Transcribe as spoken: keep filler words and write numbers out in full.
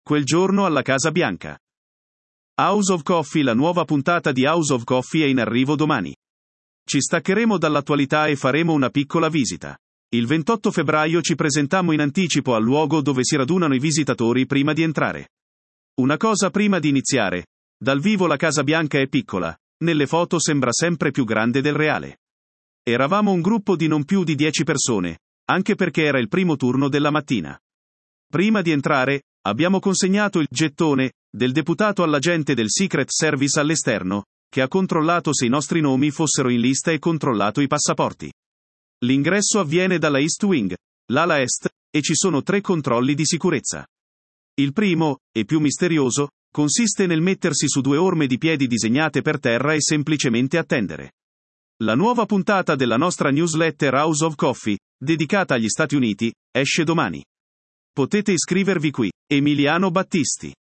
Quel giorno alla Casa Bianca. House of Coffee. La nuova puntata di House of Coffee è in arrivo domani. Ci staccheremo dall'attualità e faremo una piccola visita. Il ventotto febbraio ci presentammo in anticipo al luogo dove si radunano i visitatori prima di entrare. Una cosa prima di iniziare. Dal vivo la Casa Bianca è piccola, nelle foto sembra sempre più grande del reale. Eravamo un gruppo di non più di dieci persone, anche perché era il primo turno della mattina. Prima di entrare, abbiamo consegnato il gettone del deputato all'agente del Secret Service all'esterno, che ha controllato se i nostri nomi fossero in lista e controllato i passaporti. L'ingresso avviene dalla East Wing, l'ala est, e ci sono tre controlli di sicurezza. Il primo, e più misterioso, consiste nel mettersi su due orme di piedi disegnate per terra e semplicemente attendere. La nuova puntata della nostra newsletter House of Coffee, dedicata agli Stati Uniti, esce domani. Potete iscrivervi qui. Emiliano Battisti.